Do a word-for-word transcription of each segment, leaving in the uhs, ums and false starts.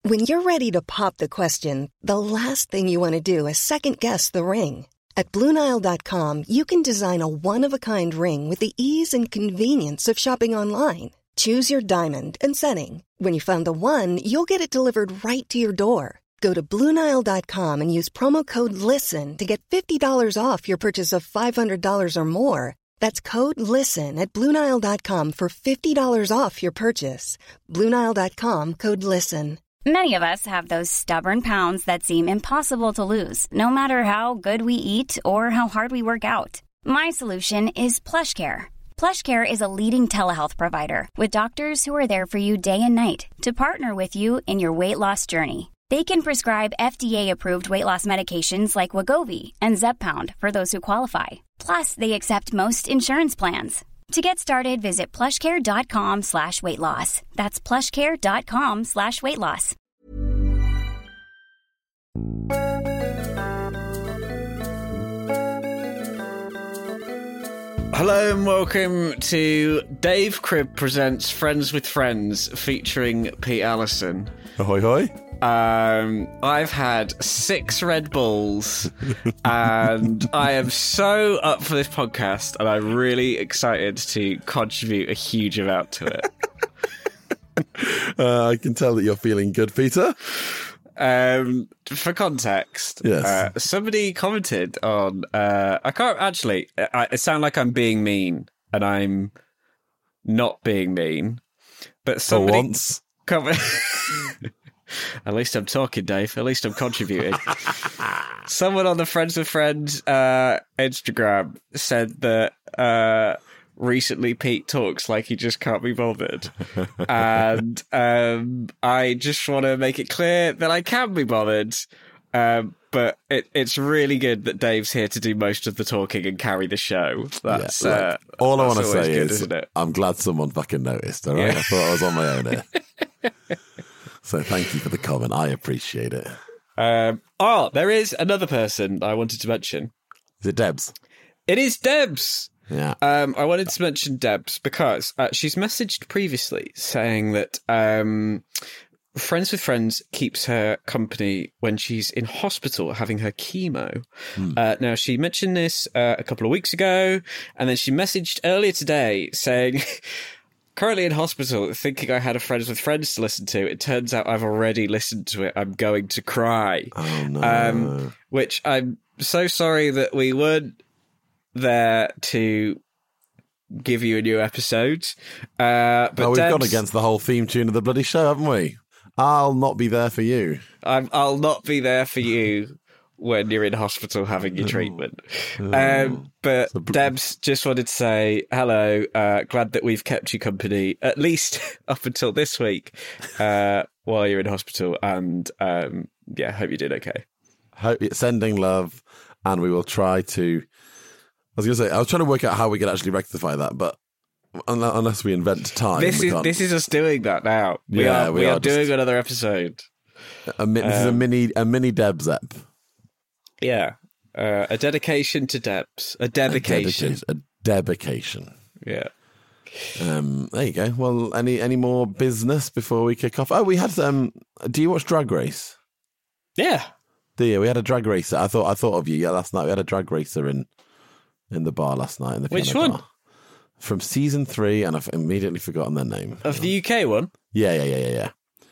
When you're ready to pop the question, the last thing you want to do is second-guess the ring. At Blue Nile dot com, you can design a one-of-a-kind ring with the ease and convenience of shopping online. Choose your diamond and setting. When you find the one, you'll get it delivered right to your door. Go to Blue Nile dot com and use promo code LISTEN to get fifty dollars off your purchase of five hundred dollars or more. That's code LISTEN at Blue Nile dot com for fifty dollars off your purchase. Blue Nile dot com, code LISTEN. Many of us have those stubborn pounds that seem impossible to lose, no matter how good we eat or how hard we work out. My solution is PlushCare. PlushCare is a leading telehealth provider with doctors who are there for you day and night to partner with you in your weight loss journey. They can prescribe F D A-approved weight loss medications like Wegovy and Zepbound for those who qualify. Plus, they accept most insurance plans. To get started, visit plushcare.com slash weight loss. That's plushcare.com slash weight loss. Hello and welcome to Dave Cribb Presents Friends with Friends featuring Pete Allison. Ahoy hoy. Um, I've had six Red Bulls and I am so up for this podcast and I'm really excited to contribute a huge amount to it. uh, I can tell that you're feeling good, Peter. Um, for context, yes. uh, somebody commented on, uh, I can't actually, I, it sounds like I'm being mean and I'm not being mean, but somebody for once. Comment- At least I'm talking, Dave. At least I'm contributing. Someone on the Friends with Friends uh, Instagram said that uh, recently Pete talks like he just can't be bothered. And um, I just want to make it clear that I can be bothered. Um, but it, it's really good that Dave's here to do most of the talking and carry the show. That's yeah, uh, all that's I want to say good, is I'm glad someone fucking noticed, all right? Yeah. I thought I was on my own here. So thank you for the comment. I appreciate it. Um, oh, there is another person I wanted to mention. Is it Debs? It is Debs. Yeah. Um, I wanted to mention Debs because uh, she's messaged previously saying that um, Friends with Friends keeps her company when she's in hospital having her chemo. Hmm. Uh, now, she mentioned this uh, a couple of weeks ago, and then she messaged earlier today saying... Currently in hospital, thinking I had a Friends with Friends to listen to. It turns out I've already listened to it. I'm going to cry. Oh, no. Um, which I'm so sorry that we weren't there to give you a new episode. Uh, but oh, we've Debs, gone against the whole theme tune of the bloody show, haven't we? I'll not be there for you. I'm, I'll not be there for you when you're in hospital having your treatment. Um, but bl- Debs just wanted to say, hello, uh, glad that we've kept you company, at least up until this week, uh, while you're in hospital. And um, yeah, hope you did okay. Hope it's sending love, and we will try to... I was going to say, I was trying to work out how we could actually rectify that, but unless we invent time... This we is can't. this is us doing that now. We yeah, are, we, we are, are just... doing another episode. A mi- this um, is a mini, a mini Debs ep. Yeah, uh, a dedication to Debs, a dedication, a dedication. Yeah. Um, there you go. Well, any any more business before we kick off? Oh, we had. Um, do you watch Drag Race? Yeah. Do you? We had a drag racer. I thought I thought of you. Yeah, last night we had a drag racer in in the bar last night. In the Which one? Bar. From season three, and I've immediately forgotten their name. Of the U K one? Yeah, yeah, yeah, yeah,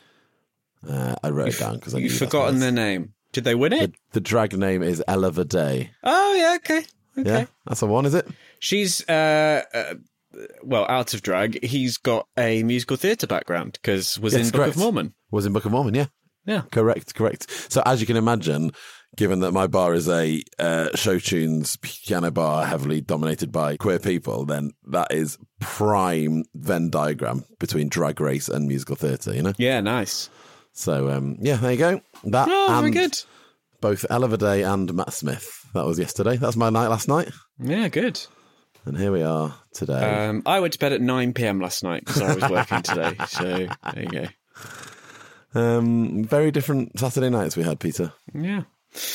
yeah. Uh, I wrote you've, it down because you've forgotten their name. Did they win it? The, the drag name is Ella Vidae. Oh, yeah, okay. okay. Yeah, that's the one, is it? She's, uh, uh, well, out of drag. He's got a musical theatre background because was yes, in correct. Book of Mormon. Was in Book of Mormon, yeah. Yeah. Correct, correct. So as you can imagine, given that my bar is a uh, show tunes piano bar heavily dominated by queer people, then that is prime Venn diagram between Drag Race and musical theatre, you know? Yeah, nice. So, um, yeah, there you go. That oh, and very good. Both Ella Vidae and Matt Smith. That was yesterday. That was my night last night. Yeah, good. And here we are today. Um, I went to bed at nine p.m. last night because I was working today. So, there you go. Um, very different Saturday nights we had, Peter. Yeah.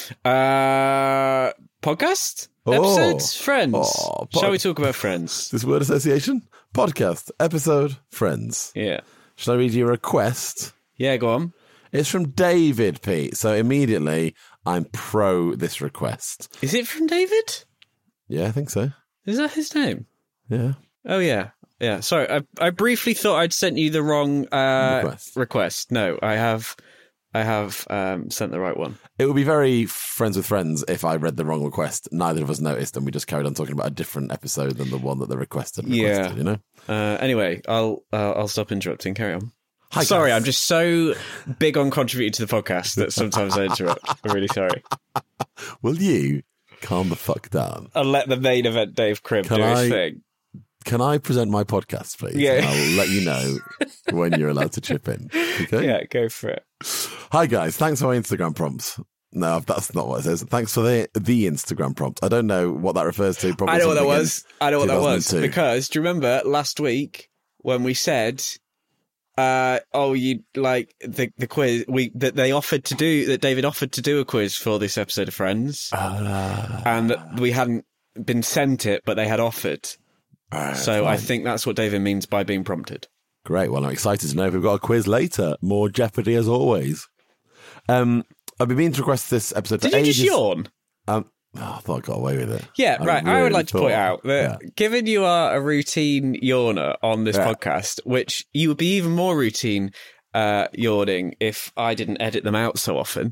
Uh, podcast? Oh. Episodes? Friends? Oh, pod- Shall we talk about Friends? This word association? Podcast, episode, Friends. Yeah. Shall I read you a request? Yeah, go on. It's from David, Pete. So immediately, I'm pro this request. Is it from David? Yeah, I think so. Is that his name? Yeah. Oh, yeah. Yeah, sorry. I, I briefly thought I'd sent you the wrong uh, request. request. No, I have I have um, sent the right one. It would be very Friends with Friends if I read the wrong request. Neither of us noticed, and we just carried on talking about a different episode than the one that the requested requested, yeah. you know? Uh, anyway, I'll uh, I'll stop interrupting. Carry on. Hi, sorry, guys. I'm just so big on contributing to the podcast that sometimes I interrupt. I'm really sorry. Will you calm the fuck down? I'll let the main event Dave Cribb Can do his I- thing. Can I present my podcast, please? Yeah. And I'll let you know when you're allowed to chip in. Okay? Yeah, go for it. Hi, guys. Thanks for my Instagram prompts. No, that's not what it says. Thanks for the the Instagram prompt. I don't know what that refers to. Probably I know what that something in was. I know what that was. two thousand two. Because, do you remember last week when we said, uh, oh, you like the, the quiz, we that they offered to do, that David offered to do a quiz for this episode of Friends, Uh, and that we hadn't been sent it, but they had offered. uh, So I fine. think that's what David means by being prompted. Great. Well, I'm excited to know if we've got a quiz later. More Jeopardy as always. Um, I've been meaning to request this episode for Did you ages. just yawn? Um, oh, I thought I got away with it. Yeah, I right. I would really like to point thought- out that Yeah. given you are a routine yawner on this Yeah. podcast, which you would be even more routine uh, yawning if I didn't edit them out so often.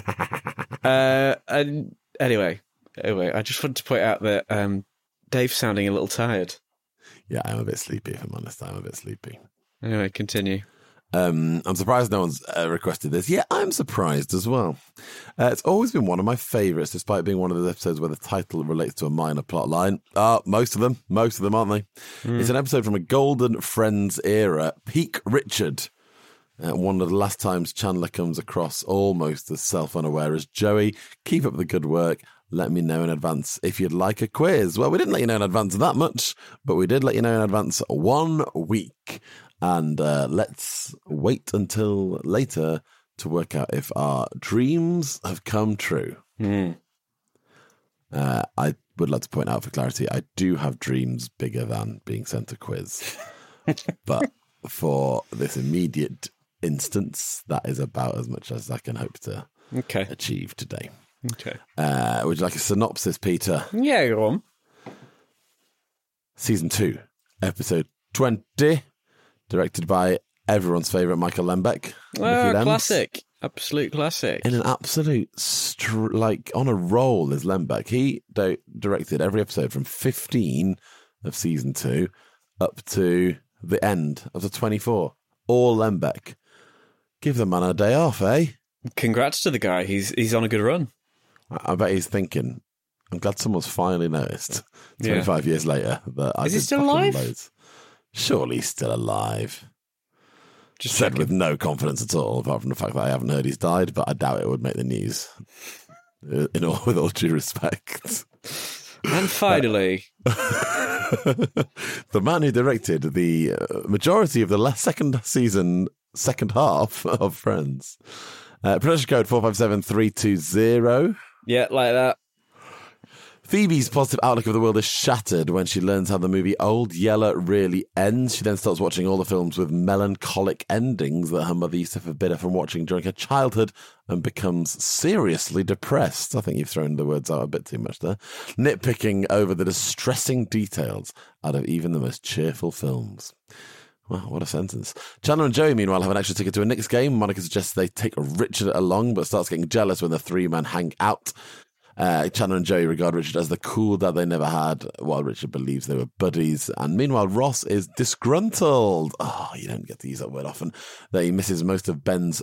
uh, and anyway, anyway, I just wanted to point out that um, Dave's sounding a little tired. Yeah, I'm a bit sleepy, if I'm honest. I'm a bit sleepy. Anyway, continue. Um, I'm surprised no one's uh, requested this. Yeah, I'm surprised as well. Uh, it's always been one of my favourites, despite being one of those episodes where the title relates to a minor plot line. Uh, most of them. Most of them, aren't they? Mm. It's an episode from a golden Friends era. Peak Richard. Uh, one of the last times Chandler comes across almost as self-unaware as Joey. Keep up the good work. Let me know in advance if you'd like a quiz. Well, we didn't let you know in advance that much, but we did let you know in advance one week. And uh, let's wait until later to work out if our dreams have come true. Mm. Uh, I would like to point out for clarity, I do have dreams bigger than being sent a quiz. But for this immediate instance, that is about as much as I can hope to Okay. achieve today. Okay. Uh, would you like a synopsis, Peter? Yeah, go on. Season two, episode twenty, directed by everyone's favourite Michael Lembeck. Oh, Nicky Lems. classic. Absolute classic. In an absolute, str- like, on a roll is Lembeck. He di- directed every episode from fifteen of season two up to the end of the twenty-four. All Lembeck. Give the man a day off, eh? Congrats to the guy. He's he's on a good run. I, I bet he's thinking, I'm glad someone's finally noticed Yeah. twenty-five years later that I Is he did still fucking alive? loads. Surely he's still alive. Just Said checking. with no confidence at all, apart from the fact that I haven't heard he's died, but I doubt it would make the news. In all, with all due respect. And finally, The man who directed the uh, majority of the last second season, second half of Friends. Uh, production code four five seven three two zero. yeah, like that. Phoebe's positive outlook of the world is shattered when she learns how the movie Old Yeller really ends. She then starts watching all the films with melancholic endings that her mother used to forbid her from watching during her childhood and becomes seriously depressed. I think you've thrown the words out a bit too much there. Nitpicking over the distressing details out of even the most cheerful films. Wow, what a sentence. Chandler and Joey, meanwhile, have an extra ticket to a Knicks game. Monica suggests they take Richard along, but starts getting jealous when the three men hang out. Uh, Chandler and Joey regard Richard as the cool dad they never had, while Richard believes they were buddies. And meanwhile, Ross is disgruntled. Oh, you don't get to use that word often. That he misses most of Ben's...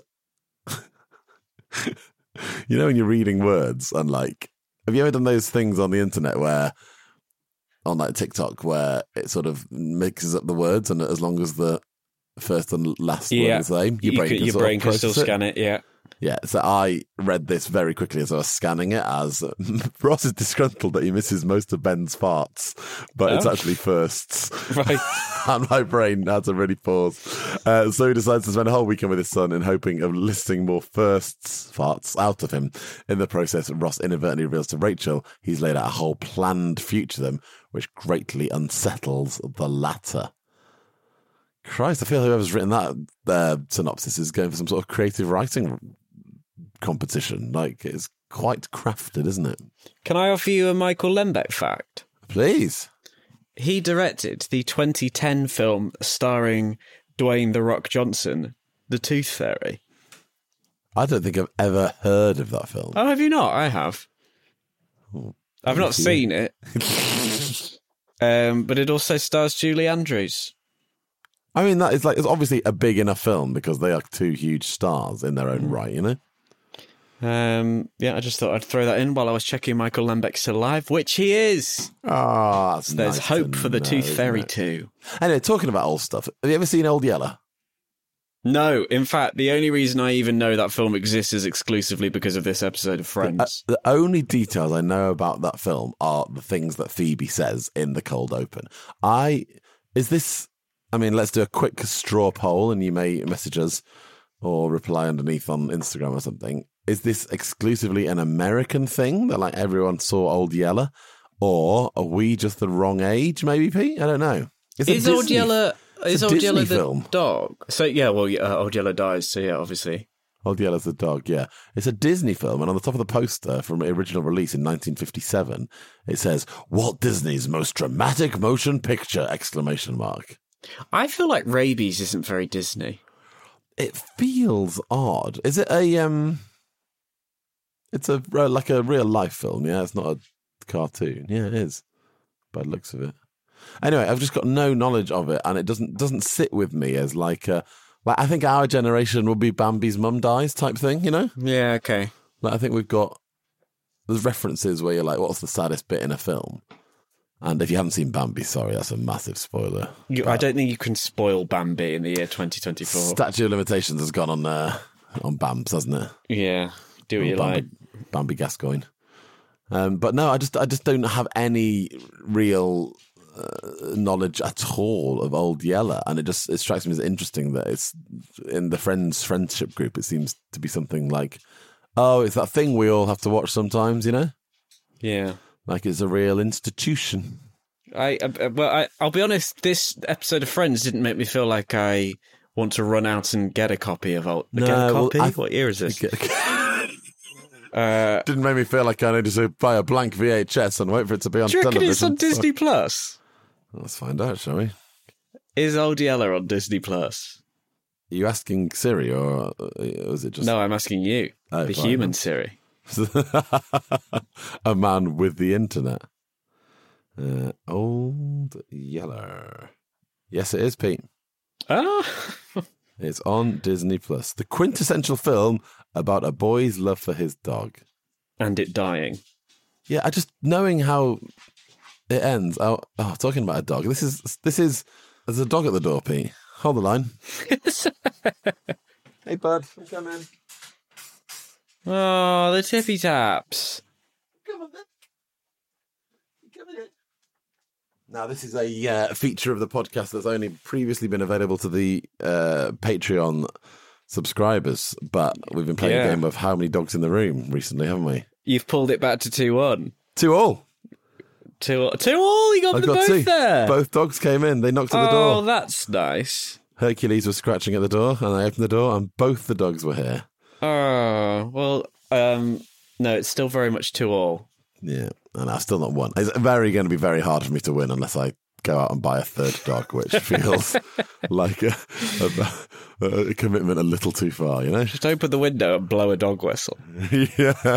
You know when you're reading words and like... Have you ever done those things on the internet where... On like TikTok where it sort of mixes up the words and as long as the first and last word Yeah. are the same, your You brain could- can, your sort of brain can still process it. scan it, yeah. Yeah, so I read this very quickly as I was scanning it as Ross is disgruntled that he misses most of Ben's farts, but it's Oh. actually firsts. Right. And my brain had to really pause. Uh, so he decides to spend a whole weekend with his son in hoping of listing more firsts, farts, out of him. In the process, Ross inadvertently reveals to Rachel he's laid out a whole planned future for them, which greatly unsettles the latter. Christ, I feel whoever's written that uh, synopsis is going for some sort of creative writing competition. Like, it's quite crafted, isn't it? Can I offer you a Michael Lembeck fact? Please. He directed the twenty ten film starring Dwayne The Rock Johnson, The Tooth Fairy. I don't think I've ever heard of that film. Oh, have you not? I have. Oh, I've not you. seen it. um, but it also stars Julie Andrews. I mean, that is like, it's obviously a big enough film because they are two huge stars in their own right, you know? Um, yeah, I just thought I'd throw that in while I was checking Michael Lembeck's still alive, which he is. Ah, oh, that's There's nice hope for the know, Tooth Fairy it? too. Anyway, talking about old stuff, have you ever seen Old Yeller? No, in fact, the only reason I even know that film exists is exclusively because of this episode of Friends. The, uh, the only details I know about that film are the things that Phoebe says in the cold open. I, is this, I mean, let's do a quick straw poll and you may message us or reply underneath on Instagram or something. Is this exclusively an American thing that like everyone saw Old Yeller? Or are we just the wrong age, maybe, Pete? I don't know. It's is Old Yeller... Is Old Disney Yeller the film. dog? So, yeah, well, yeah, uh, Old Yeller dies, so yeah, obviously. Old Yeller's the dog, yeah. It's a Disney film, and on the top of the poster from the original release in nineteen fifty-seven, it says, Walt Disney's most dramatic motion picture, exclamation mark. I feel like Rabies isn't very Disney. It feels odd. Is it a, um... It's a like a real-life film, yeah? It's not a cartoon. Yeah, it is. By the looks of it. Anyway, I've just got no knowledge of it, and it doesn't doesn't sit with me as like a, like I think our generation will be Bambi's mum dies type thing, you know? Yeah, okay. Like I think we've got there's references where you're like, what's the saddest bit in a film? And if you haven't seen Bambi, sorry, that's a massive spoiler. You, I don't think you can spoil Bambi in the year twenty twenty-four. Statute of Limitations has gone on uh, on Bams, hasn't it? Yeah, do what you Bambi, like. Bambi Gascoigne. Um, but no, I just I just don't have any real uh, knowledge at all of Old Yeller, and it just it strikes me as interesting that it's in the Friends friendship group. It seems to be something like, oh, it's that thing we all have to watch sometimes, you know? Yeah, like it's a real institution. I uh, well, I, I'll be honest. This episode of Friends didn't make me feel like I want to run out and get a copy of Old. No, get a well, copy. I, what year is this? Uh, Didn't make me feel like I needed to buy a blank V H S and wait for it to be on do you reckon television. It's on Disney Plus? Let's find out, shall we? Is Old Yeller on Disney Plus? Are you asking Siri, or is it just... No, I'm asking you, oh, the fine. human Siri. A man with the internet. Uh, Old Yeller. Yes, it is, Pete. Ah. It's on Disney Plus. The quintessential film about a boy's love for his dog. And it dying. Yeah, I just, knowing how it ends. Oh, oh, talking about a dog. This is, this is, there's a dog at the door, Pete. Hold the line. Hey, bud. I'm coming. Oh, the tippy taps. Come on, then. Come in. Now, this is a uh, feature of the podcast that's only previously been available to the uh, Patreon subscribers, but we've been playing yeah. a game of How Many Dogs in the Room recently, haven't we? You've pulled it back to two one. Two all. Two, two all? You got I've them got both two. there? Both dogs came in. They knocked oh, at the door. Oh, that's nice. Hercules was scratching at the door, and I opened the door, and both the dogs were here. Oh, well, um, no, it's still very much two all. Yeah, and I've still not won. It's very going to be very hard for me to win unless I go out and buy a third dog, which feels like a, a, a commitment a little too far, you know? Just open the window and blow a dog whistle. Yeah.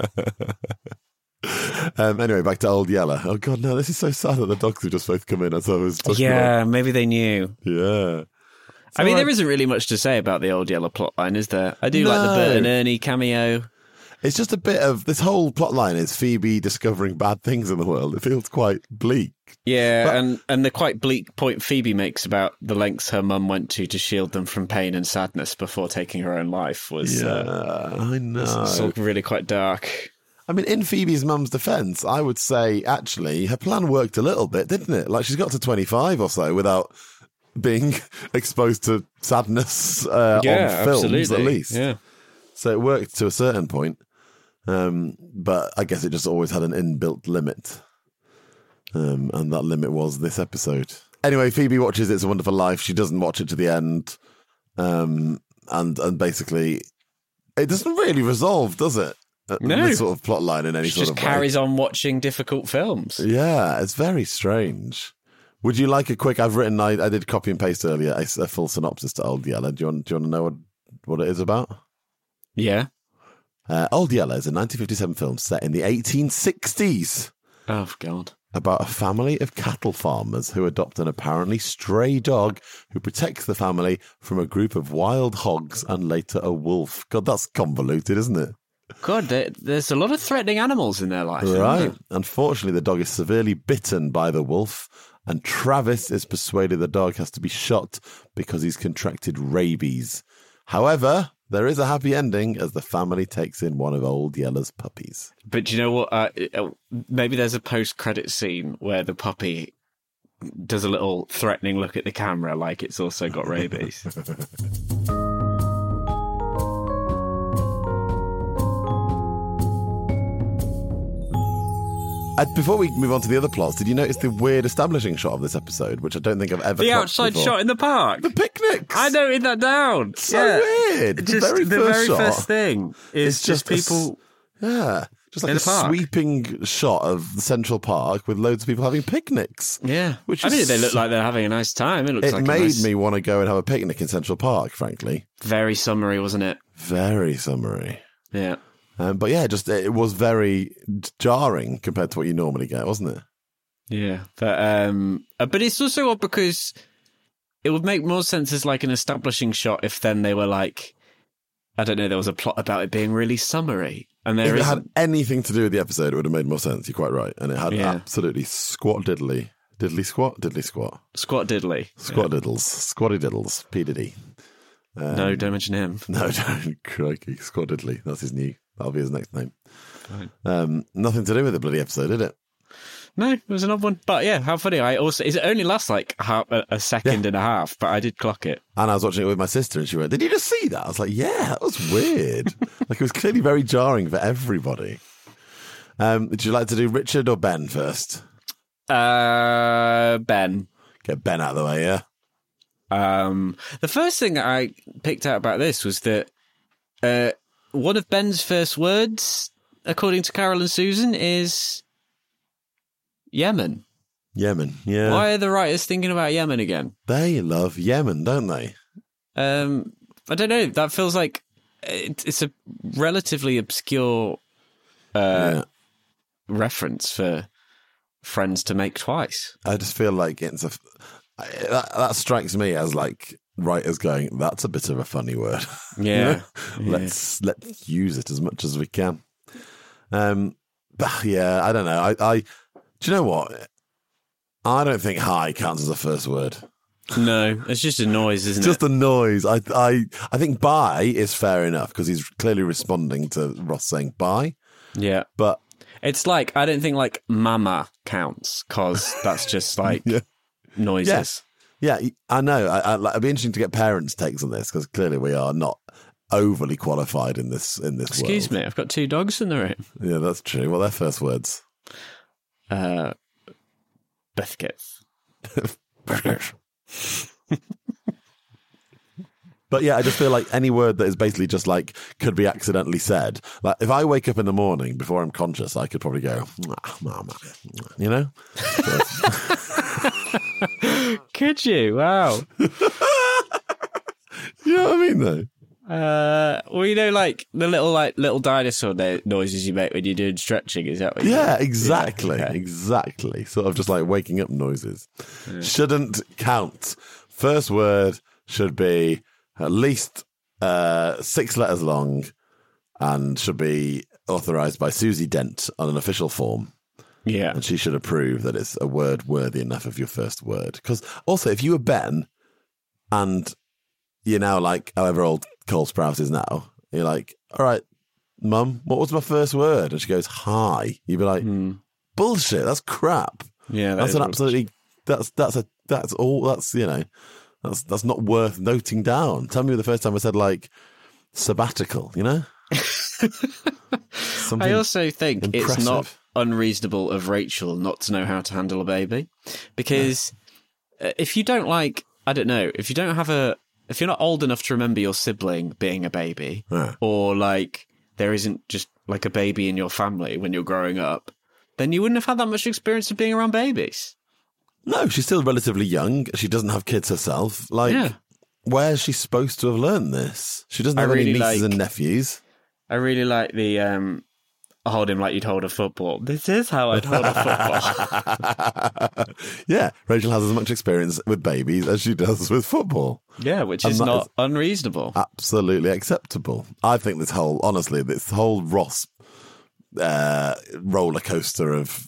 um, anyway, back to Old Yeller. Oh, God, no, this is so sad that the dogs have just both come in as I was talking Yeah, about. maybe they knew. Yeah. I mean, right. there isn't really much to say about the Old Yeller plotline, is there? I do No. like the Bert and Ernie cameo. It's just a bit of, this whole plot line is Phoebe discovering bad things in the world. It feels quite bleak. Yeah, But- and, and the quite bleak point Phoebe makes about the lengths her mum went to to shield them from pain and sadness before taking her own life was, Yeah, uh, I know. was sort of really quite dark. I mean, in Phoebe's mum's defence, I would say, actually, her plan worked a little bit, didn't it? Like, she's got to twenty-five or so without being exposed to sadness uh, Yeah, on films, absolutely. at least. Yeah. So it worked to a certain point. Um, but I guess it just always had an inbuilt limit. Um, and that limit was this episode. anyway, Phoebe watches It's a Wonderful Life. She doesn't watch it to the end. Um, and, and basically, it doesn't really resolve, does it? No. The sort of plot line in any She sort just of carries way. on watching difficult films. Yeah, it's very strange. Would you like a quick, I've written, I, I did copy and paste earlier, a, a full synopsis to Old Yeller. Do you want, do you want to know what, what it is about? Yeah. Uh, Old Yeller is a nineteen fifty-seven film set in the eighteen sixties Oh, God. about a family of cattle farmers who adopt an apparently stray dog who protects the family from a group of wild hogs and later a wolf. God, that's convoluted, isn't it? God, there, there's a lot of threatening animals in their life. Isn't Right. there? Unfortunately, the dog is severely bitten by the wolf, and Travis is persuaded the dog has to be shot because he's contracted rabies. However, there is a happy ending as the family takes in one of Old Yeller's puppies. But do you know what? Uh, uh, maybe there's a post-credit scene where the puppy does a little threatening look at the camera like it's also got rabies. Uh, before we move on to the other plots, did you notice the weird establishing shot of this episode, which I don't think I've ever The clocked outside before? shot in the park. The picnics. I noted that down. So yeah. weird. The Just very the first very shot first thing is is just, just a s- people. Yeah, just like in a the park. sweeping shot of the Central Park with loads of people having picnics. Yeah, Which I is mean, they look like they're having a nice time. It looks It like a made nice, me want to go and have a picnic in Central Park, frankly. very summery, wasn't it? Very summery. Yeah. Um, but yeah, just it was very jarring compared to what you normally get, wasn't it? Yeah, but um, uh, but it's also odd because it would make more sense as like an establishing shot if then they were like, I don't know, there was a plot about it being really summery, and there If it isn't. had anything to do with the episode, it would have made more sense. You're quite right, and it had Yeah. absolutely squat diddly, diddly squat, diddly squat, Squat diddly. squat diddles, squatty diddles, P Diddy. Um, No, don't mention him. no, don't, crikey, squat diddly. That's his new. That'll be his next name. Fine. Um, nothing to do with the bloody episode, did it? No, it was an odd one. But yeah, how funny. I also, it only lasts like half, a, a second Yeah. and a half, but I did clock it. And I was watching it with my sister, and she went, "Did you just see that?" I was like, "Yeah, that was weird." Like, it was clearly very jarring for everybody. Um, would you like to do Richard or Ben first? Uh, Ben. Get Ben out of the way, yeah? Um, the first thing that I picked out about this was that uh, one of Ben's first words, according to Carol and Susan, is Yemen. Yemen, yeah. Why are the writers thinking about Yemen again? They love Yemen, don't they? Um, I don't know. That feels like it, it's a relatively obscure uh, yeah. reference for friends to make twice. I just feel like it's a. I, that, that strikes me as like writers going, "That's a bit of a funny word." You Yeah. know? Let's let's use it as much as we can. Um, but yeah, I don't know. I, I do you know what? I don't think "hi" counts as a first word. No, it's just a noise, isn't It's just it? a noise. I I I think "bye" is fair enough because he's clearly responding to Ross saying "bye." Yeah. But It's like, I don't think like mama counts because that's just like Yeah. noises. yeah, I know. I, I, like, it'd be interesting to get parents' takes on this because clearly we are not overly qualified in this in this Excuse world. me, I've got two dogs in the room. Yeah, that's true. Well, their first words. Uh, biscuits. But yeah, I just feel like any word that is basically just like could be accidentally said. Like if I wake up in the morning before I'm conscious, I could probably go, "Mwah, mama," you know? Could you? Wow. You know what I mean, though? Uh, well, you know, like the little like little dinosaur no- noises you make when you're doing stretching. Is that what? You Yeah, mean? exactly. Yeah, okay. Exactly. Sort of just like waking up noises. Shouldn't count. First word should be at least uh, six letters long and should be authorised by Susie Dent on an official form. Yeah. And she should approve that it's a word worthy enough of your first word. Because also, if you were Ben and you're now like however old Cole Sprouse is now, you're like, all right, Mum, what was my first word? And she goes, "Hi." You'd be like, Mm. bullshit, that's crap. Yeah. that That's is an rubbish. absolutely, that's, that's a, that's all, that's, you know, that's, that's not worth noting down. Tell me the first time I said like sabbatical, you know? Something I also think it's impressive. not unreasonable of Rachel not to know how to handle a baby because if you don't like, I don't know, if you don't have a, if you're not old enough to remember your sibling being a baby, Yeah. or like there isn't just like a baby in your family when you're growing up, then you wouldn't have had that much experience of being around babies. No, she's still relatively young. She doesn't have kids herself. Like, Yeah. where's she supposed to have learned this? She doesn't I have any really nieces like- and nephews. I really like the um, hold him like you'd hold a football. This is how I'd hold a football. Yeah, Rachel has as much experience with babies as she does with football. Yeah, which And is that not is- unreasonable. Absolutely acceptable. I think this whole, honestly, this whole Ross uh, roller coaster of,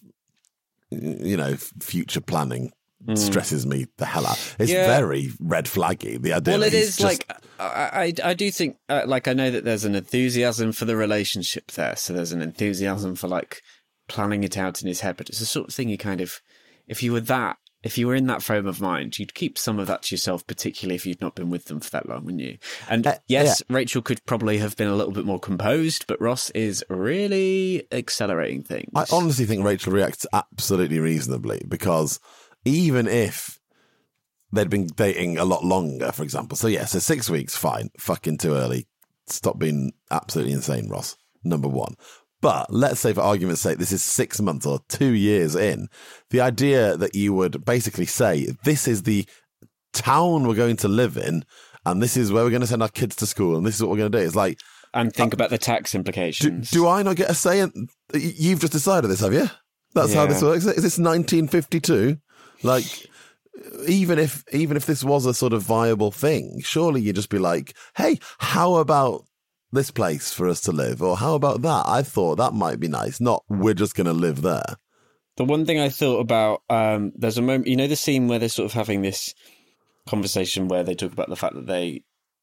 you know, future planning stresses me the hell out. It's Yeah. very red flaggy. The idea. Well, that it he's is just- like I, I, I do think uh, like I know that there's an enthusiasm for the relationship there, so there's an enthusiasm for like planning it out in his head. But it's the sort of thing you kind of, if you were that, if you were in that frame of mind, you'd keep some of that to yourself, particularly if you'd not been with them for that long, wouldn't you? And Uh, yes, Rachel could probably have been a little bit more composed, but Ross is really accelerating things. I honestly think Rachel reacts absolutely reasonably, because even if they'd been dating a lot longer, for example, so yeah, so six weeks, fine, fucking too early. Stop being absolutely insane, Ross. Number one. But let's say, for argument's sake, this is six months or two years in. The idea that you would basically say, this is the town we're going to live in, and this is where we're going to send our kids to school, and this is what we're going to do. It's like, and think about the tax do, implications. do I not get a say in? You've just decided this, have you? That's how Yeah. this works. Is this nineteen fifty-two? Like, even if even if this was a sort of viable thing, surely you'd just be like, hey, how about this place for us to live? Or how about that? I thought that might be nice. Not, we're just going to live there. The one thing I thought about, um, there's a moment, you know, the scene where they're sort of having this conversation where they talk about the fact that they,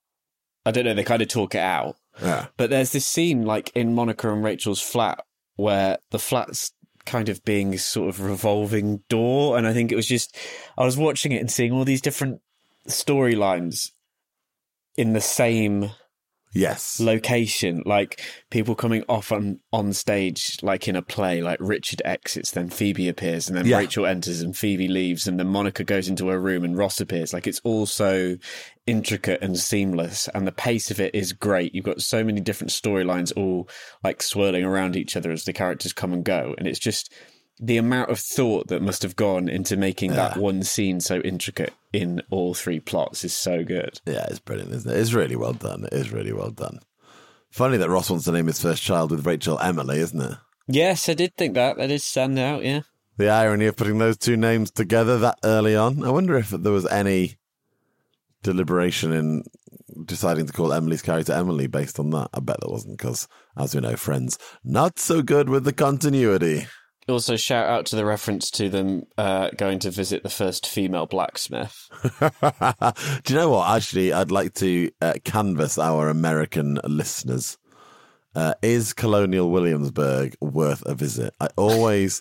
I don't know, they kind of talk it out. Yeah. But there's this scene like in Monica and Rachel's flat where the flat's kind of being this sort of revolving door. And I think it was just, I was watching it and seeing all these different storylines in the same Yes. location, like people coming off on, on stage, like in a play, like Richard exits, then Phoebe appears, and then Yeah. Rachel enters and Phoebe leaves, and then Monica goes into her room and Ross appears. Like, it's all so intricate and seamless, and the pace of it is great. You've got so many different storylines all like swirling around each other as the characters come and go, and it's just the amount of thought that must have gone into making that one scene so intricate in all three plots is so good. Yeah, it's brilliant, isn't it? It's really well done. It is really well done. Funny that Ross wants to name his first child with Rachel Emily, isn't it? Yes, I did think that. That did stand out, yeah. The irony of putting those two names together that early on. I wonder if there was any deliberation in deciding to call Emily's character Emily based on that. I bet there wasn't, because, as we know, Friends, not so good with the continuity. Also, shout out to the reference to them uh, going to visit the first female blacksmith. Do you know what? Actually, I'd like to uh, canvass our American listeners. Uh, is Colonial Williamsburg worth a visit? I always,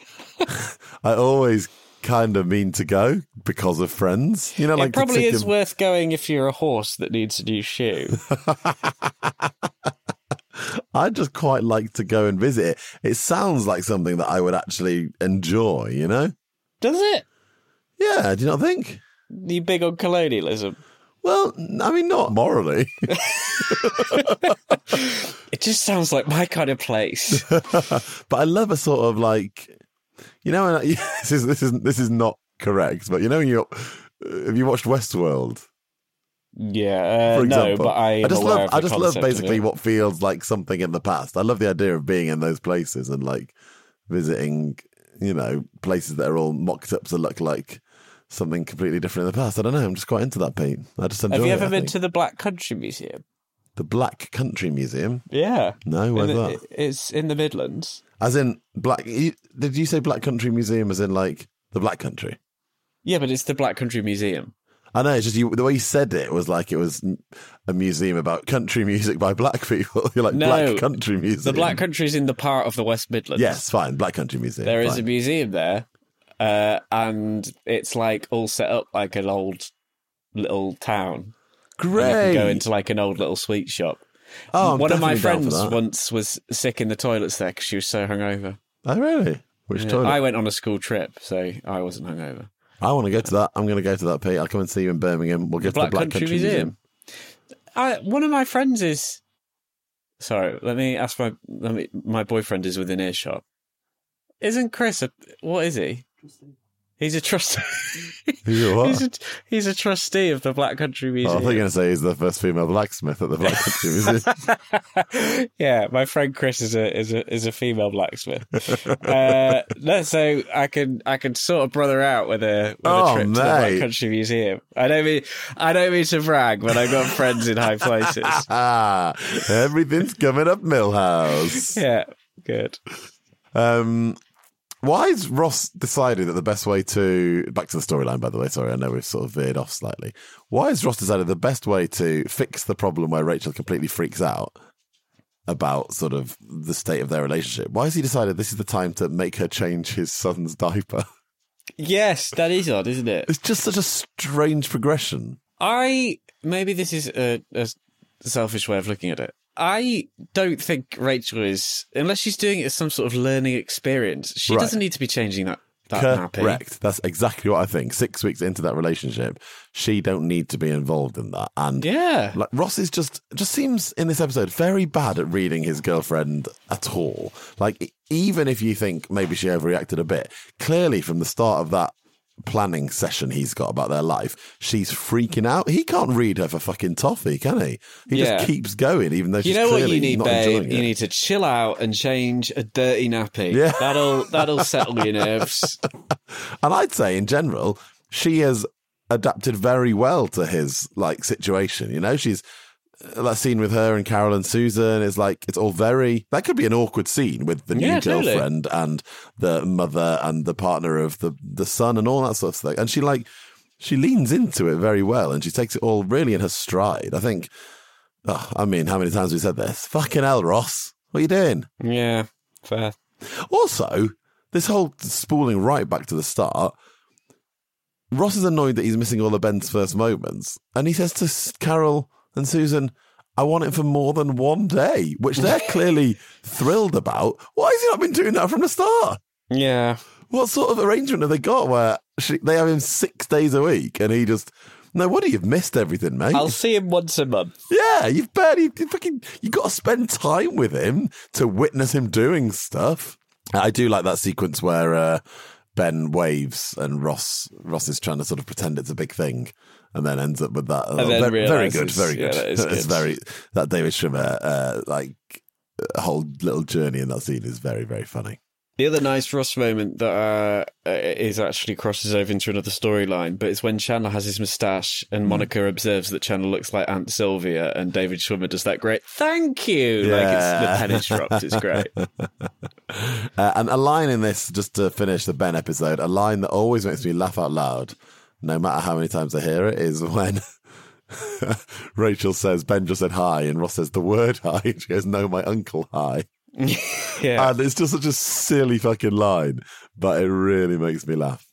I always kind of mean to go because of Friends. You know, like It probably is particular- worth going if you're a horse that needs a new shoe. I'd just quite like to go and visit it. It sounds like something that I would actually enjoy, you know? Does it? Yeah, do you not think? You big on colonialism? Well, I mean, not morally. It just sounds like my kind of place. But I love a sort of like, you know, and I- this is this is this is not correct, but you know, when you have you watched Westworld? Yeah, uh, For no, example, but I am just aware love of the I just love concept of basically it. what feels like something in the past. I love the idea of being in those places and like visiting, you know, places that are all mocked up to look like something completely different in the past. I don't know. I'm just quite into that, Pete. I just enjoy Have you it, ever I been think. to the Black Country Museum? the Black Country Museum? Yeah. No, where's In the- that? It's in the Midlands. As in Black? you- Did you say Black Country Museum? As in like the Black Country? Yeah, but it's the Black Country Museum. I know. It's just you, the way you said it was like it was a museum about country music by black people. You're like No, Black Country Museum. The Black Country is in the part of the West Midlands. Yes, fine. Black Country Museum. There is fine. a museum there, uh, and it's like all set up like an old little town. Great. You can go into like an old little sweet shop. oh, I'm One of my definitely down for friends that. once was sick in the toilets there because she was so hungover. Oh, really? Which Yeah, toilet? I went on a school trip, so I wasn't hungover. I want to go to that. I'm going to go to that, Pete. I'll come and see you in Birmingham. We'll get the to the Black Country, Country Museum. Museum. I, one of my friends is... Sorry, let me ask my... Let me, my boyfriend is within earshot. Isn't Chris a... What is he? He's a trustee. He's a what? He's a, he's a trustee of the Black Country Museum. Oh, I thought you were going to say he's the first female blacksmith at the Black Country Museum. Yeah, my friend Chris is a is a is a female blacksmith. uh, no, so I can I can sort of brother out with a, with Oh, a trip mate. to the Black Country Museum. I don't mean I don't mean to brag, but I've got friends in high places. Ah, everything's coming up Millhouse. Yeah, good. Um, why has Ross decided that the best way to... Back to the storyline, by the way. Sorry, I know we've sort of veered off slightly. Why has Ross decided the best way to fix the problem where Rachel completely freaks out about sort of the state of their relationship? Why has he decided this is the time to make her change his son's diaper? Yes, that is odd, isn't it? It's just such a strange progression. I maybe this is a, a selfish way of looking at it. I don't think Rachel is, unless she's doing it as some sort of learning experience, she Right. doesn't need to be changing that, that nappy. Correct. That's exactly what I think. Six weeks into that relationship, she don't need to be involved in that. And Yeah. like Ross is just just seems in this episode very bad at reading his girlfriend at all. Like even if you think maybe she overreacted a bit, clearly from the start of that planning session he's got about their life, she's freaking out. He can't read her for fucking toffee, can he? He Yeah. just keeps going, even though You she's know what clearly you need, not babe? enjoying You it. need to chill out and change a dirty nappy. Yeah. That'll that'll settle your nerves. And I'd say in general, she has adapted very well to his like situation. You know, she's that scene with her and Carol and Susan is like, it's all very, that could be an awkward scene with the new Yeah, totally. girlfriend and the mother and the partner of the, the son and all that sort of stuff. And she like, she leans into it very well and she takes it all really in her stride. I think, oh, I mean, how many times have we said this? Fucking hell, Ross. What are you doing? Yeah, fair. Also, this whole spooling right back to the start, Ross is annoyed that he's missing all of Ben's first moments. And he says to Carol and Susan, I want it for more than one day, which they're clearly thrilled about. Why has he not been doing that from the start? Yeah. What sort of arrangement have they got where she, they have him six days a week and he just... No wonder you've missed everything, mate. I'll see him once a month. Yeah, you've barely... You fucking, you've got to spend time with him to witness him doing stuff. I do like that sequence where uh, Ben waves and Ross Ross is trying to sort of pretend it's a big thing and then ends up with that. And then very, very realises- good, very yeah, good. that is It's good. very... That David Schwimmer, uh, like, whole little journey in that scene is very, very funny. The other nice Ross moment that uh, is actually crosses over into another storyline, but it's when Chandler has his moustache and Monica observes that Chandler looks like Aunt Sylvia and David Schwimmer does that great thank you. Like it's, the pen is dropped. It's great. Uh, and a line in this, just to finish the Ben episode, a line that always makes me laugh out loud, no matter how many times I hear it, is when Rachel says, Ben just said hi, and Ross says the word hi, and she goes, no, my uncle hi. Yeah. And it's just such a silly fucking line, but it really makes me laugh.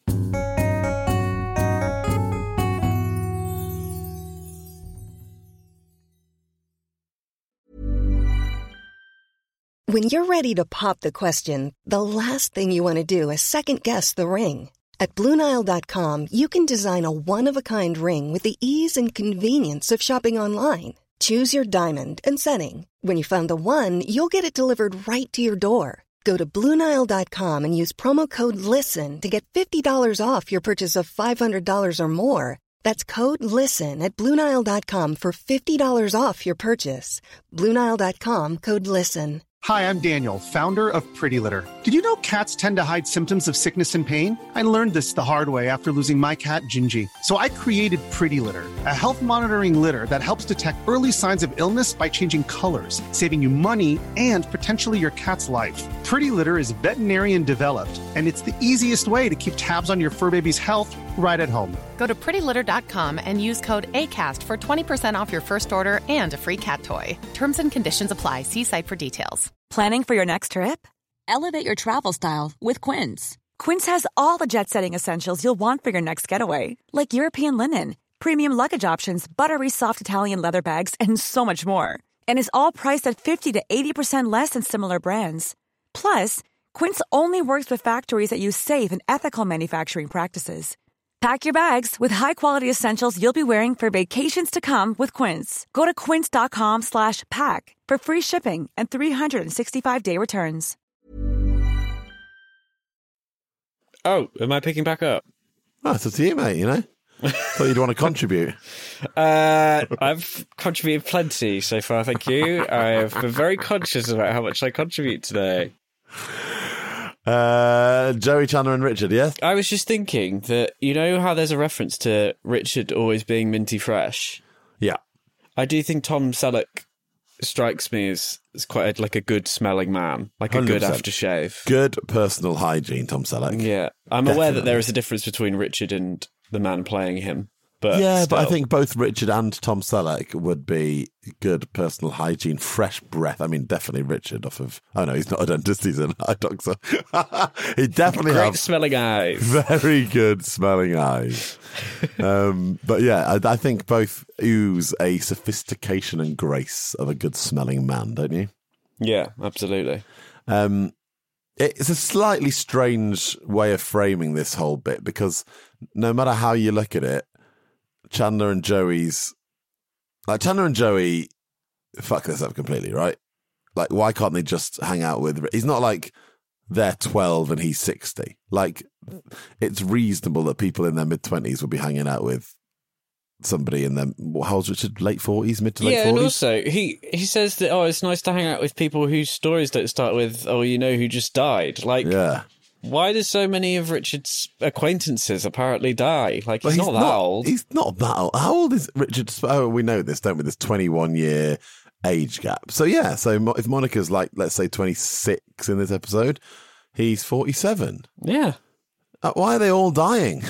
When you're ready to pop the question, the last thing you want to do is second-guess the ring. At Blue Nile dot com, you can design a one-of-a-kind ring with the ease and convenience of shopping online. Choose your diamond and setting. When you find the one, you'll get it delivered right to your door. Go to Blue Nile dot com and use promo code LISTEN to get fifty dollars off your purchase of five hundred dollars or more. That's code LISTEN at Blue Nile dot com for fifty dollars off your purchase. Blue Nile dot com, code LISTEN. Hi, I'm Daniel, founder of Pretty Litter. Did you know cats tend to hide symptoms of sickness and pain? I learned this the hard way after losing my cat, Gingy. So I created Pretty Litter, a health monitoring litter that helps detect early signs of illness by changing colors, saving you money and potentially your cat's life. Pretty Litter is veterinarian developed, and it's the easiest way to keep tabs on your fur baby's health right at home. Go to pretty litter dot com and use code ACAST for twenty percent off your first order and a free cat toy. Terms and conditions apply. See site for details. Planning for your next trip? Elevate your travel style with Quince. Quince has all the jet-setting essentials you'll want for your next getaway, like European linen, premium luggage options, buttery soft Italian leather bags, and so much more. And is all priced at fifty to eighty percent less than similar brands. Plus, Quince only works with factories that use safe and ethical manufacturing practices. Pack your bags with high-quality essentials you'll be wearing for vacations to come with Quince. Go to quince.com slash pack for free shipping and three sixty-five day returns. Oh, am I picking back up? Oh, it's up to you, mate, you know? Thought you'd want to contribute. Uh, I've contributed plenty so far, thank you. I've been very conscious about how much I contribute today. Uh, Joey, Chandler and Richard, yes? I was just thinking that, you know how there's a reference to Richard always being minty fresh? Yeah. I do think Tom Selleck strikes me as, as quite a, like a good smelling man, like a good one hundred percent. aftershave. Good personal hygiene, Tom Selleck. Yeah. I'm Definitely. aware that there is a difference between Richard and the man playing him. But yeah, still. but I think both Richard and Tom Selleck would be good personal hygiene, fresh breath. I mean, definitely Richard off of... Oh, no, he's not a dentist, he's an eye doctor. He definitely Great has smelling eyes. very good smelling eyes. um, but yeah, I, I think both ooze a sophistication and grace of a good smelling man, don't you? Yeah, absolutely. Um, it's a slightly strange way of framing this whole bit because no matter how you look at it, Chandler and Joey's like Chandler and Joey fuck this up completely, right? Like, why can't they just hang out with? He's not like they're twelve and he's sixty. Like, it's reasonable that people in their mid twenties would be hanging out with somebody in their how old's Richard? Late forties, mid to late yeah, forties. and also he he says that oh, it's nice to hang out with people whose stories don't start with oh, you know who just died. Like, yeah. Why do so many of Richard's acquaintances apparently die? Like, he's, But not that old. He's not that old. How old is Richard? Oh, we know this, don't we? There's twenty-one year age gap. So yeah, so Mo- if Monica's like, let's say twenty-six in this episode, he's forty-seven. Yeah. Uh, why are they all dying?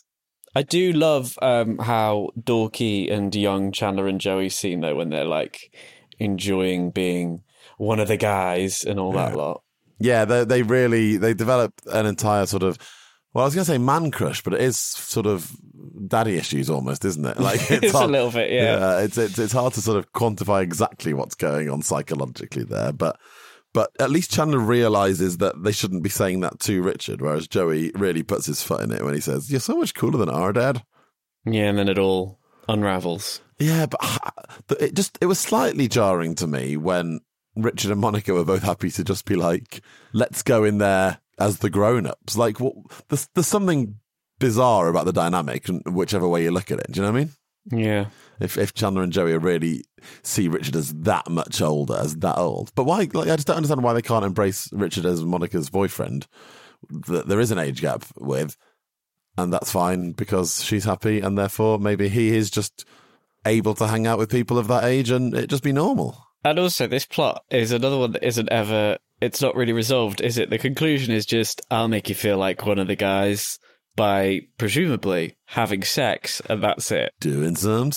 I do love um, how dorky and young Chandler and Joey seem, though, when they're, like, enjoying being one of the guys and all that Yeah. lot. Yeah, they they really they develop an entire sort of, well, I was going to say man crush, but it is sort of daddy issues almost, isn't it? Like It's a hard, little bit, yeah. yeah it's, it's it's hard to sort of quantify exactly what's going on psychologically there, but but at least Chandler realizes that they shouldn't be saying that to Richard, whereas Joey really puts his foot in it when he says, "You're so much cooler than our dad." Yeah, and then it all unravels. Yeah, but it just it was slightly jarring to me when Richard and Monica were both happy to just be like, let's go in there as the grown-ups. Like, what, there's, there's something bizarre about the dynamic, whichever way you look at it. Do you know what I mean? Yeah. If if Chandler and Joey really see Richard as that much older, as that old. But why, like, I just don't understand why they can't embrace Richard as Monica's boyfriend that there is an age gap with, and that's fine because she's happy, and therefore maybe he is just able to hang out with people of that age and it just be normal. And also, this plot is another one that isn't ever... It's not really resolved, is it? The conclusion is just, I'll make you feel like one of the guys by, presumably, having sex, and that's it. Doing some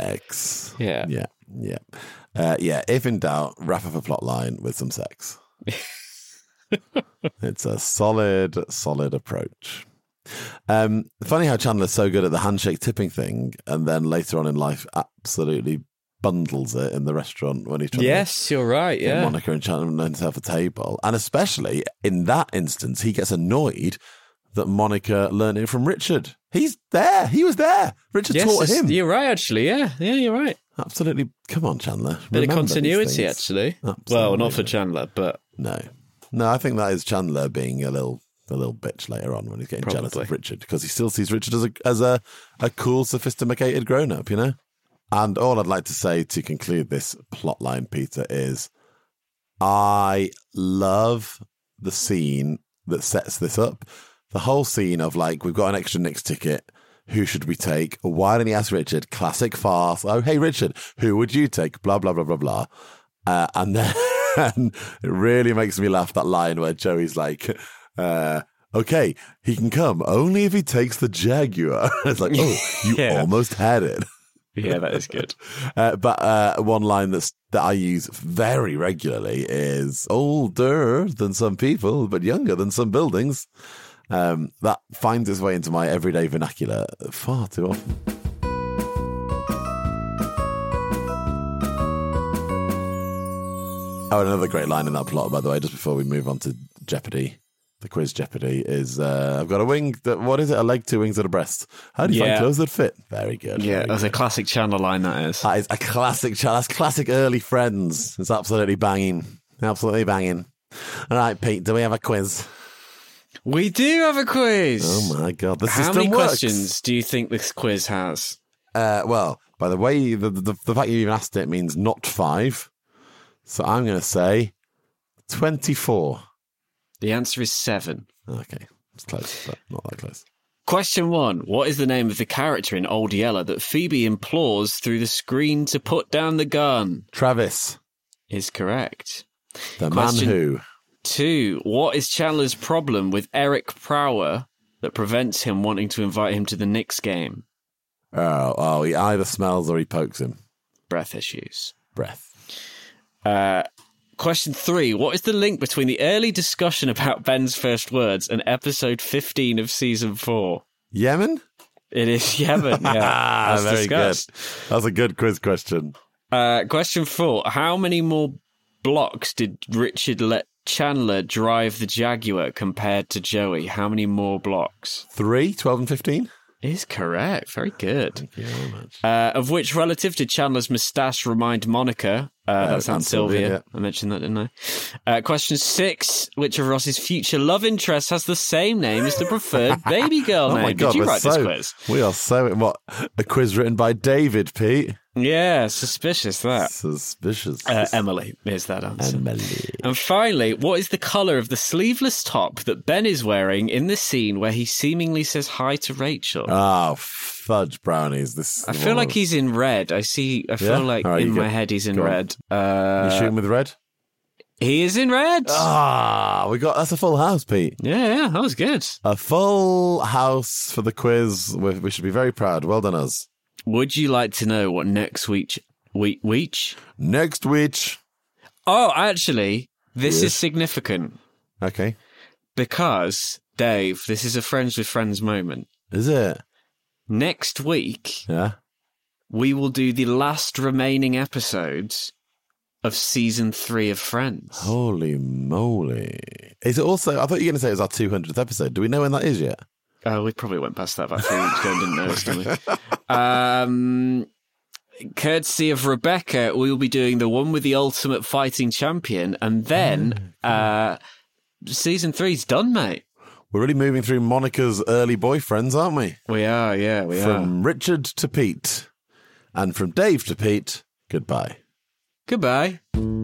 sex. Yeah. Yeah, yeah. Uh, yeah, if in doubt, wrap up a plot line with some sex. It's a solid, solid approach. Um, funny how Chandler's so good at the handshake tipping thing, and then later on in life absolutely bundles it in the restaurant when he's trying Yes, to you're right, get yeah. Monica and Chandler himself a table. And especially in that instance, he gets annoyed that Monica learned it from Richard. He's there. He was there. Richard Yes, taught it's- him. you're right, actually, yeah. Yeah, you're right. Absolutely. Come on, Chandler. Bit Remember of these continuity, things. actually. Absolutely. Well, not for Chandler, but... No. No, I think that is Chandler being a little a little bitch later on when he's getting jealous Probably. of Richard because he still sees Richard as a as a, a cool, sophisticated grown-up, you know? And all I'd like to say to conclude this plot line, Peter, is I love the scene that sets this up. The whole scene of, like, we've got an extra Knicks ticket. Who should we take? Why didn't he ask Richard? Classic farce. Oh, hey, Richard, who would you take? Blah, blah, blah, blah, blah. Uh, and then it really makes me laugh, that line where Joey's like, uh, okay, he can come only if he takes the Jaguar. It's like, oh, you Yeah. almost had it. Yeah, that is good. Uh, but uh, one line that's, that I use very regularly is older than some people, but younger than some buildings. Um, that finds its way into my everyday vernacular far too often. Oh, another great line in that plot, by the way, just before we move on to Jeopardy. the quiz Jeopardy is uh, I've got a wing that, what is it? A leg, two wings, and a breast. How do you Yeah. find clothes that fit? Very good. Yeah, very that's good. a classic Chandler line, that is. That is a classic, ch- that's classic early Friends. It's absolutely banging. Absolutely banging. All right, Pete, do we have a quiz? We do have a quiz. Oh my God, the How system many works. questions do you think this quiz has? Uh, well, by the way, the, the, the fact you even asked it means not five. So I'm going to say twenty-four. The answer is seven. Okay, it's close, but not that close. Question one. What is the name of the character in Old Yeller that Phoebe implores through the screen to put down the gun? Travis, Is correct. the Question- man who. Two. What is Chandler's problem with Eric Prower that prevents him wanting to invite him to the Knicks game? Oh, oh, he either smells or he pokes him. Breath issues. Breath. Uh, question three. What is the link between the early discussion about Ben's first words and episode fifteen of season four? Yemen? It is Yemen, yeah. As Very discussed. good. That's a good quiz question. Uh, question four. How many more blocks did Richard let Chandler drive the Jaguar compared to Joey? How many more blocks? Three, twelve and fifteen? Is correct. Very good. Thank you very much. Uh, of which relative did Chandler's moustache remind Monica? Uh, that's Aunt Aunt Sylvia. Sylvia, yeah. I mentioned that, didn't I? Uh, question six. Which of Ross's future love interests has the same name as the preferred baby girl Oh name? my God, did you we're write so, this quiz? We are so, what, a quiz written by David, Pete? Yeah, suspicious that. Suspicious. Uh, Emily is that answer. Emily. And finally, what is the colour of the sleeveless top that Ben is wearing in the scene where he seemingly says hi to Rachel? Oh, fudge brownies. This. I feel like he's in red. I see. I feel Yeah? like All right, in you my go. head he's in Go on. red. Uh, You shooting with red? he is in red. Ah, we got, that's a full house, Pete. Yeah, yeah, that was good. A full house for the quiz. We, we should be very proud. Well done, us. Would you like to know what next week? Week? Week? Next week. Oh, actually, this Yes. is significant Okay. because Dave, this is a friends with friends moment. Is it? Next week, Yeah. we will do the last remaining episodes of season three of Friends. Holy moly. Is it also, I thought you were going to say it was our two hundredth episode. Do we know when that is yet? Oh, we probably went past that about three weeks ago and didn't notice, didn't we? Um, courtesy of Rebecca, we will be doing the one with the ultimate fighting champion, and then uh, season three's done, mate. We're really moving through Monica's early boyfriends, aren't we? We are, yeah, we are. From Richard to Pete. And from Dave to Pete, goodbye. Goodbye.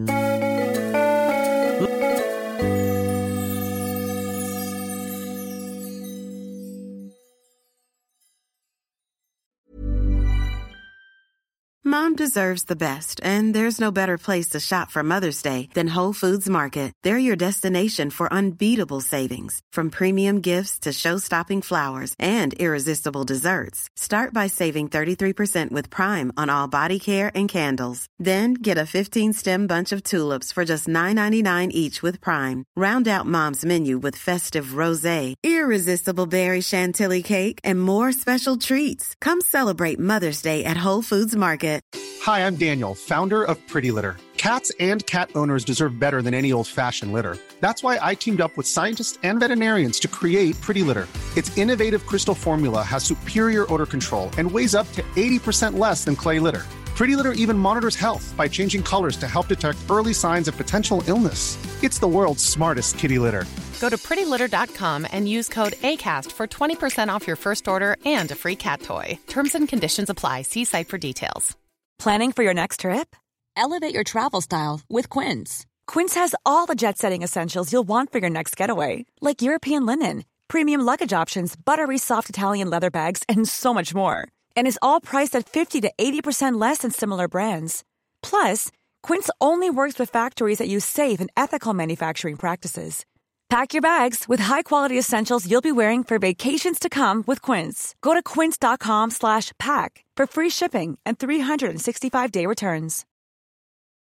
Mom deserves the best, and there's no better place to shop for Mother's Day than Whole Foods Market. They're your destination for unbeatable savings, from premium gifts to show-stopping flowers and irresistible desserts. Start by saving thirty-three percent with Prime on all body care and candles. Then get a fifteen-stem bunch of tulips for just nine ninety-nine each with Prime. Round out Mom's menu with festive rosé, irresistible berry chantilly cake, and more special treats. Come celebrate Mother's Day at Whole Foods Market. Hi, I'm Daniel, founder of Pretty Litter. Cats and cat owners deserve better than any old-fashioned litter. That's why I teamed up with scientists and veterinarians to create Pretty Litter. Its innovative crystal formula has superior odor control and weighs up to eighty percent less than clay litter. Pretty Litter even monitors health by changing colors to help detect early signs of potential illness. It's the world's smartest kitty litter. Go to pretty litter dot com and use code ACAST for twenty percent off your first order and a free cat toy. Terms and conditions apply. See site for details. Planning for your next trip? Elevate your travel style with Quince. Quince has all the jet-setting essentials you'll want for your next getaway, like European linen, premium luggage options, buttery soft Italian leather bags, and so much more. And is all priced at fifty to eighty percent less than similar brands. Plus, Quince only works with factories that use safe and ethical manufacturing practices. Pack your bags with high-quality essentials you'll be wearing for vacations to come with Quince. Go to quince dot com slash pack for free shipping and three sixty-five day returns.